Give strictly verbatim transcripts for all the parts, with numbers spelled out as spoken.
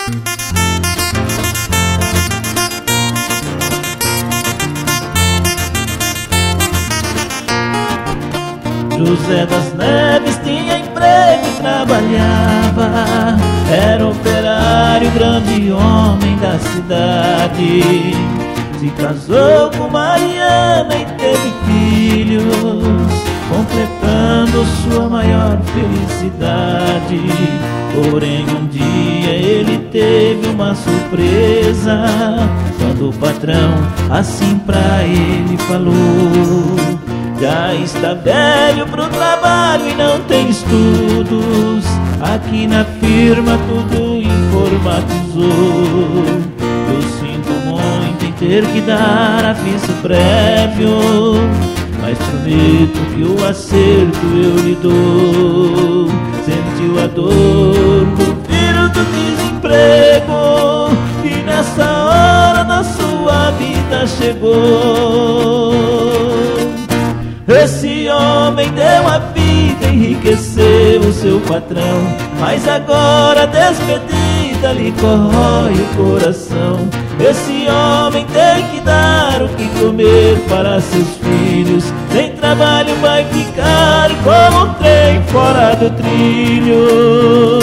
José das Neves tinha emprego e trabalhava, era operário, grande homem da cidade. Se casou com Mariana e teve filhos, completando sua maior felicidade. Porém um dia ele teve uma surpresa, quando o patrão assim pra ele falou: já está velho pro trabalho e não tem estudos, aqui na firma tudo informatizou. Eu sinto muito em ter que dar aviso prévio, mas prometo que o acerto eu lhe dou. Sentiu a dor do vírus do desemprego, e nessa hora na sua vida chegou. Esse homem deu a vida, enriqueceu o seu patrão, mas agora despedida lhe corrói o coração. Esse homem tem que dar o que comer para seus filhos, sem trabalho vai ficar como um trem fora do trilho.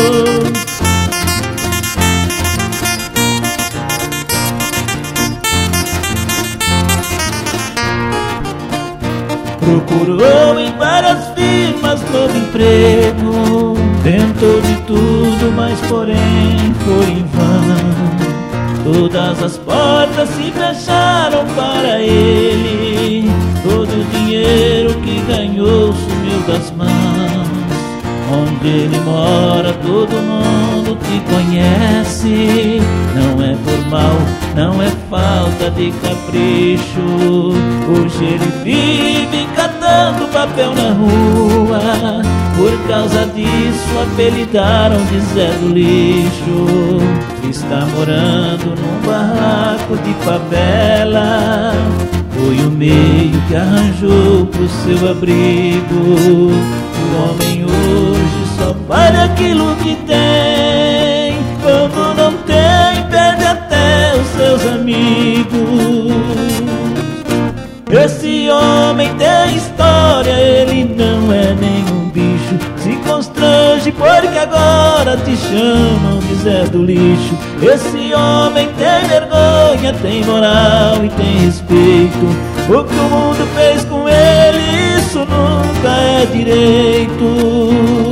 Procurou em várias firmas novo emprego, tentou de tudo, mas porém foi em vão. Todas as portas se fecharam para ele, todo o dinheiro que ganhou sumiu das mãos. Onde ele mora todo mundo te conhece, não é por mal, não é falta de capricho. Hoje ele vive catando papel na rua, por causa disso apelidaram de Zé do Lixo. Está morando num barraco de favela, foi o meio que arranjou pro seu abrigo. O homem hoje só vale aquilo que tem, quando não tem perde até os seus amigos. Esse homem tem história, ele não é nenhum bicho, se constrange porque agora te chamam de Zé do Lixo. Esse homem tem vergonha, tem moral e tem respeito, o que o mundo fez com ele, isso nunca é direito.